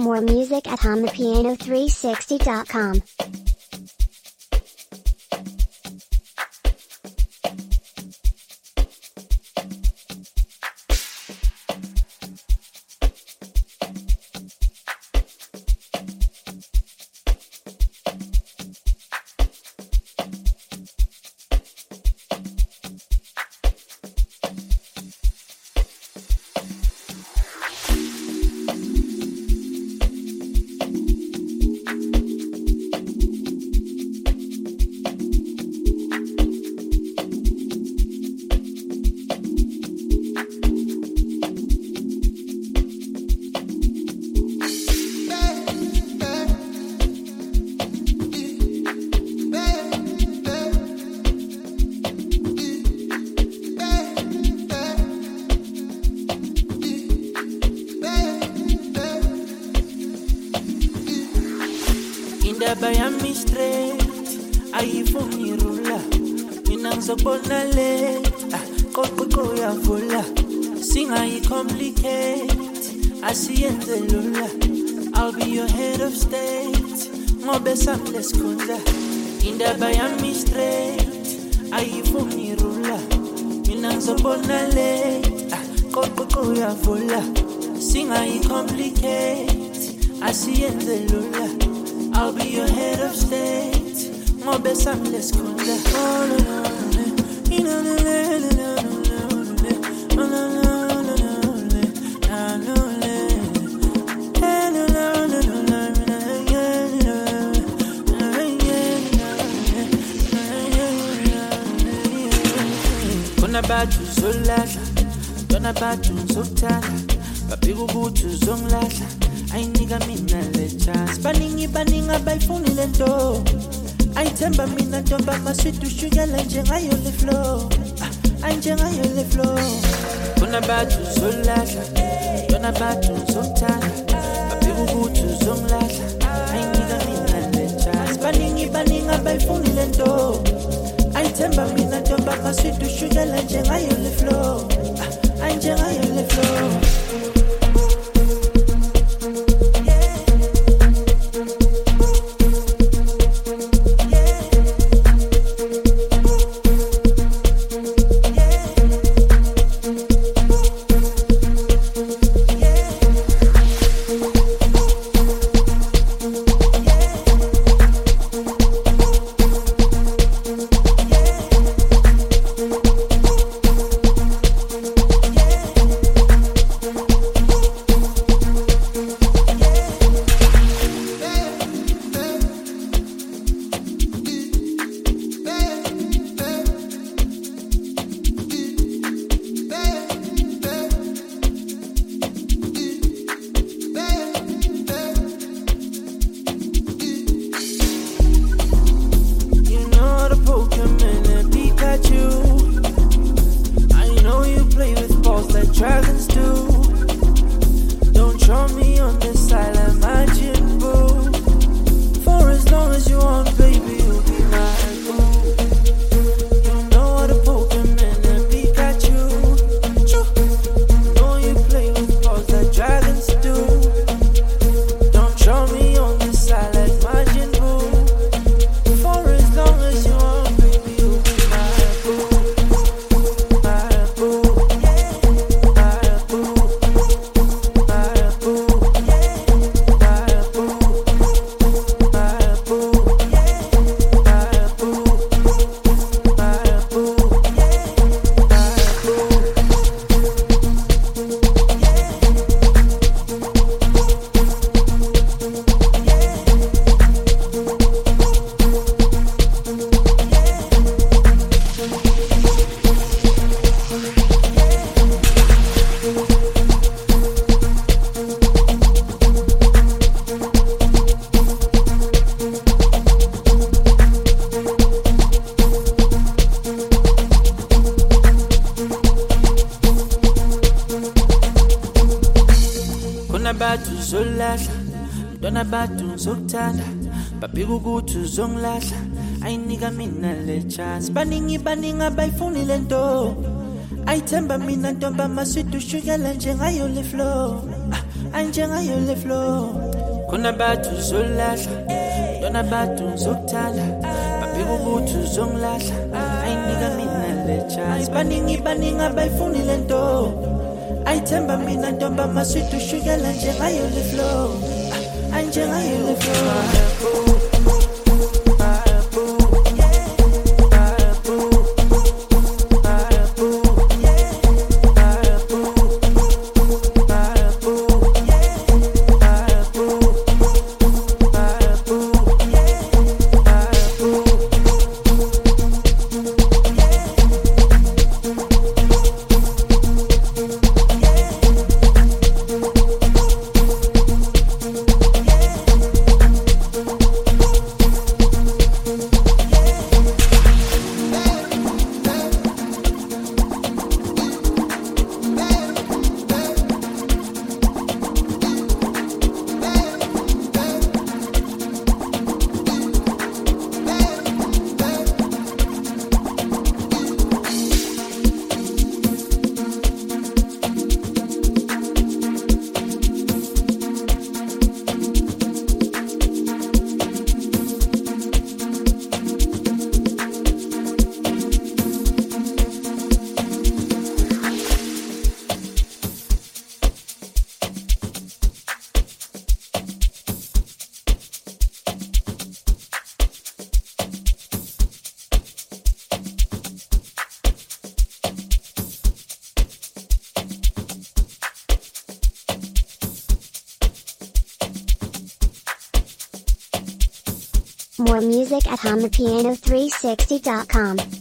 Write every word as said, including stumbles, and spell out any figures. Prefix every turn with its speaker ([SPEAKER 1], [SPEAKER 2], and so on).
[SPEAKER 1] More music at hum the piano three sixty dot com.
[SPEAKER 2] Bayami straight, ayifuni rula. Mina ngizobona late, koko ya vula. Singa yi complicate, asiyenze lula. I'll be your head of state, ngobe samles kunda. Inda bayami straight, ayifuni rula. Mina ngizobona late, koko ya vula. Singa yi complicate, asiyenze lula. I'll be your head of state. Ngobe samles kunda. Oh no no no, you know no no no no no no no no no. Kuna batu zolala, kuna batu zotala, babigu butu zonglala. I nigga mina le chance. Baningi baninga bayfuni lento. I temba mina tomba masweet sugar like jengayo le flow. I jengayo le flow. Kuna batu zolala, kuna batu zotala. Babigu butu zonglala. I nigga mina le chance. Baningi baninga bayfuni lento. I temba mina tomba masweet sugar like jengayo le flow. I jengayo le flow. Dragons do. Don't throw me on the silent magic boo. For as long as you want, baby, you'll be my boo. You know how to Pokemon and Pikachu. You know you play with balls like dragons do. Don't throw me on the silent magic boo. For as long as you want, baby, you'll be my boo. My boo. Batu zolala, dona batu zoktala, babigu butu zonglala. I nigga mina le chance. Baningi baninga bayfuni lento. I temba mina tomba masweet sugar like jengayo le flow. I jengayo le flow. Kuna bathu uzolahla, yona bathu uzokuthanda. Babheka ukuthi uzongilahla, ayinika mina le chance. Baningi baningi abayifuni lento. Ayithemba mina ntomba maswiti ushukela njengayo le flow. Ay njengayo le flow.
[SPEAKER 1] More music at hum the piano three sixty dot com.